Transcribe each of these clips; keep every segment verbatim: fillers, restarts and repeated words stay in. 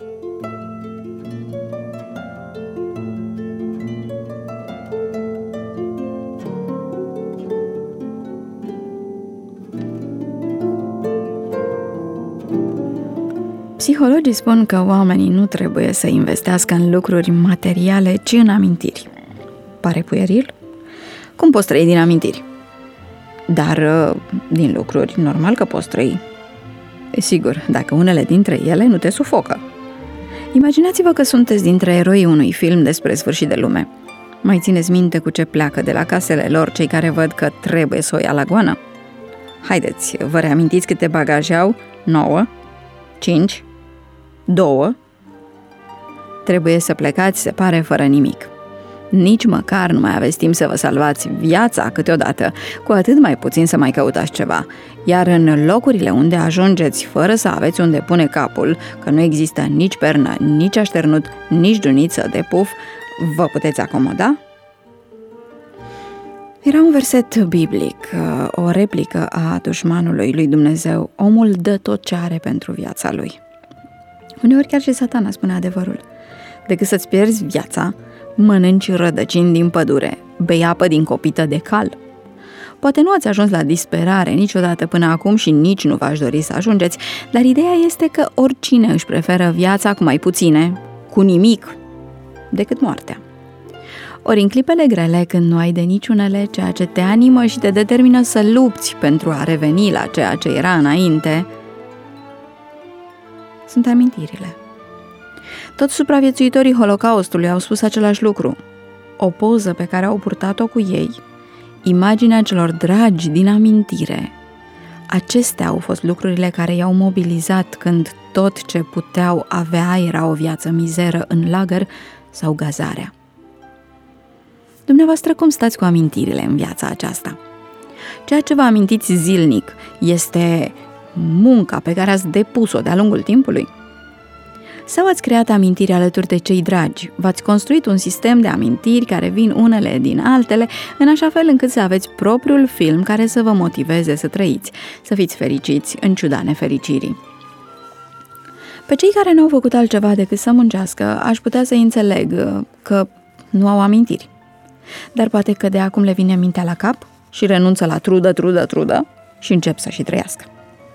Psihologii spun că oamenii nu trebuie să investească în lucruri materiale, ci în amintiri. Pare pueril? Cum poți trăi din amintiri? Dar din lucruri, normal că poți trăi. E sigur, dacă unele dintre ele nu te sufocă. Imaginați-vă că sunteți dintre eroii unui film despre sfârșit de lume. Mai țineți minte cu ce pleacă de la casele lor cei care văd că trebuie să o ia la goană? Haideți, vă reamintiți câte bagaje au? Nouă? Cinci? Două? Trebuie să plecați, se pare, fără nimic. Nici măcar nu mai aveți timp să vă salvați viața câteodată, cu atât mai puțin să mai căutați ceva. Iar în locurile unde ajungeți fără să aveți unde pune capul, că nu există nici pernă, nici așternut, nici duniță de puf, vă puteți acomoda? Era un verset biblic, o replică a dușmanului lui Dumnezeu. Omul dă tot ce are pentru viața lui. Uneori chiar și Satana spune adevărul. Decât să-ți pierzi viața, mănânci rădăcini din pădure, bei apă din copită de cal. Poate nu ați ajuns la disperare niciodată până acum și nici nu v-aș dori să ajungeți, dar ideea este că oricine își preferă viața cu mai puține, cu nimic, decât moartea. Ori în clipele grele, când nu ai de niciunele, ceea ce te animă și te determină să lupți pentru a reveni la ceea ce era înainte, sunt amintirile. Toți supraviețuitorii Holocaustului au spus același lucru. O poză pe care au purtat-o cu ei, imaginea celor dragi din amintire, acestea au fost lucrurile care i-au mobilizat când tot ce puteau avea era o viață mizeră în lagăr sau gazarea. Dumneavoastră, cum stați cu amintirile în viața aceasta? Ceea ce vă amintiți zilnic este munca pe care ați depus-o de-a lungul timpului? Sau ați creat amintiri alături de cei dragi? V-ați construit un sistem de amintiri care vin unele din altele, în așa fel încât să aveți propriul film care să vă motiveze să trăiți, să fiți fericiți în ciuda nefericirii. Pe cei care n-au făcut altceva decât să muncească, aș putea să înțeleg că nu au amintiri. Dar poate că de acum le vine mintea la cap și renunță la trudă, trudă, trudă și încep să și trăiască.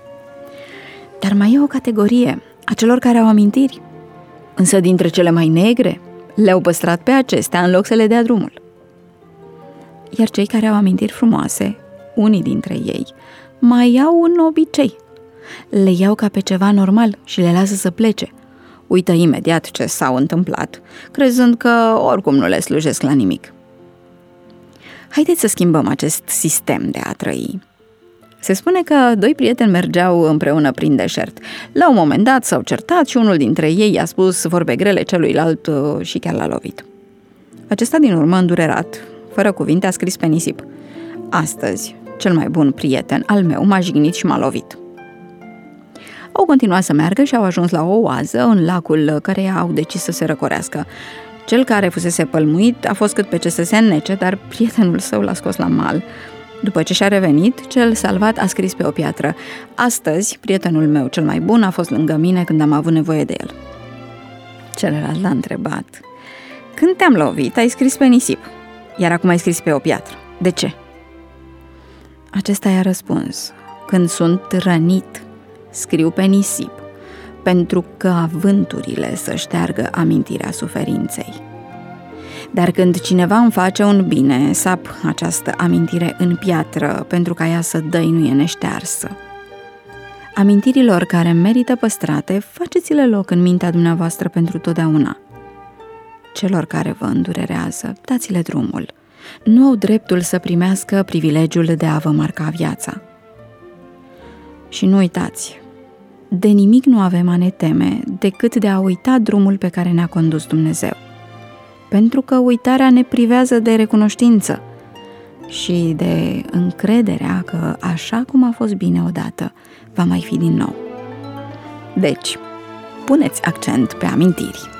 Dar mai e o categorie a celor care au amintiri, însă dintre cele mai negre le-au păstrat pe acestea în loc să le dea drumul. Iar cei care au amintiri frumoase, unii dintre ei, mai au un obicei. Le iau ca pe ceva normal și le lasă să plece. Uită imediat ce s-au întâmplat, crezând că oricum nu le slujesc la nimic. Haideți să schimbăm acest sistem de a trăi. Se spune că doi prieteni mergeau împreună prin deșert. La un moment dat s-au certat și unul dintre ei i-a spus vorbe grele celuilalt și chiar l-a lovit. Acesta din urmă, îndurerat, fără cuvinte, a scris pe nisip: astăzi, cel mai bun prieten al meu m-a jignit și m-a lovit. Au continuat să meargă și au ajuns la o oază în lacul căreia au decis să se răcorească. Cel care fusese pălmuit a fost cât pe ce să se înnece, dar prietenul său l-a scos la mal. După ce și-a revenit, cel salvat a scris pe o piatră: astăzi, prietenul meu cel mai bun a fost lângă mine când am avut nevoie de el. Celălalt l-a întrebat: când te-am lovit, ai scris pe nisip, iar acum ai scris pe o piatră. De ce? Acesta i-a răspuns: când sunt rănit, scriu pe nisip, pentru că vânturile să șteargă amintirea suferinței. Dar când cineva îmi face un bine, sap această amintire în piatră, pentru ca ea să dăinuie neștearsă. Amintirilor care merită păstrate, faceți-le loc în mintea dumneavoastră pentru totdeauna. Celor care vă îndurerează, dați-le drumul. Nu au dreptul să primească privilegiul de a vă marca viața. Și nu uitați, de nimic nu avem a ne teme decât de a uita drumul pe care ne-a condus Dumnezeu. Pentru că uitarea ne privează de recunoștință și de încrederea că așa cum a fost bine odată, va mai fi din nou. Deci, puneți accent pe amintiri.